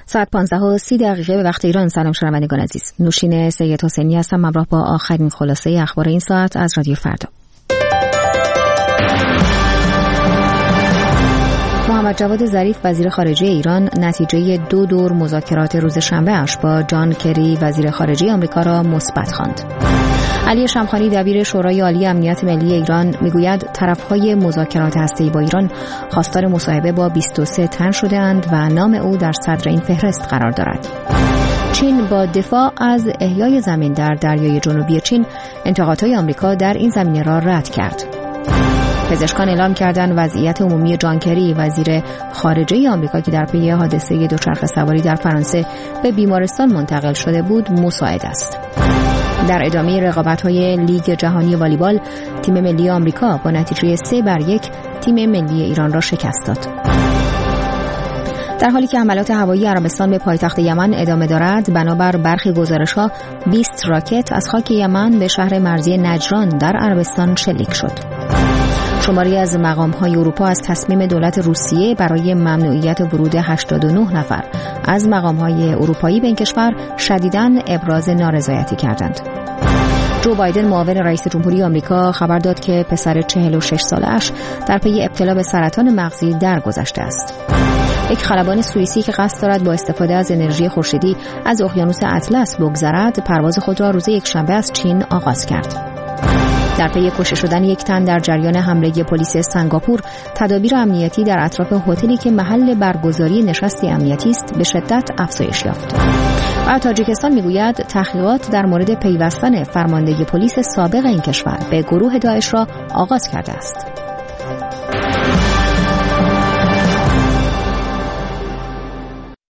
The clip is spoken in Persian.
ساعت 15:30 به وقت ایران. سلام شنوندگان عزیز، نوشین سید حسینی هستم همراه با آخرین خلاصه اخبار این ساعت از رادیو فردا. محمد جواد ظریف وزیر خارجه ایران نتیجه 2 دور مذاکرات روز شنبه اش با جان کری وزیر خارجه آمریکا را مثبت خواند. علی شمخانی دبیر شورای عالی امنیت ملی ایران میگوید طرف‌های مذاکرات هسته‌ای با ایران خواستار مصاحبه با 23 تن شده‌اند و نام او در صدر این فهرست قرار دارد. چین با دفاع از احیای زمین در دریای جنوبی چین انتقادهای آمریکا در این زمینه را رد کرد. پزشکان اعلام کردند وضعیت عمومی جان کری وزیر خارجه آمریکا که در پی حادثه دوچرخه سواری در فرانسه به بیمارستان منتقل شده بود مساعد است. در ادامه رقابت‌های لیگ جهانی والیبال تیم ملی آمریکا با نتیجه 3-1 تیم ملی ایران را شکست داد. در حالی که حملات هوایی عربستان به پایتخت یمن ادامه دارد، بنابر برخی گزارش‌ها 20 راکت از خاک یمن به شهر مرزی نجران در عربستان شلیک شد. شماری از مقام‌های اروپا از تصمیم دولت روسیه برای ممنوعیت ورود 89 نفر از مقام‌های اروپایی به این کشور شدیداً ابراز نارضایتی کردند. جو بایدن معاون رئیس جمهوری آمریکا خبر داد که پسر 46 ساله‌اش در پی ابتلا به سرطان مغزی درگذشته است. یک خلبان سوئیسی که قصد دارد با استفاده از انرژی خورشیدی از اقیانوس اطلس بگذرد، پرواز خود را روز یکشنبه از چین آغاز کرد. در پی کشته شدن یک تن در جریان حمله پلیس سنگاپور، تدابیر امنیتی در اطراف هتلی که محل برگزاری نشستی امنیتی است به شدت افزایش یافت. و تاجیکستان میگوید تحقیقات در مورد پیوستن فرمانده پلیس سابق این کشور به گروه داعش را آغاز کرده است.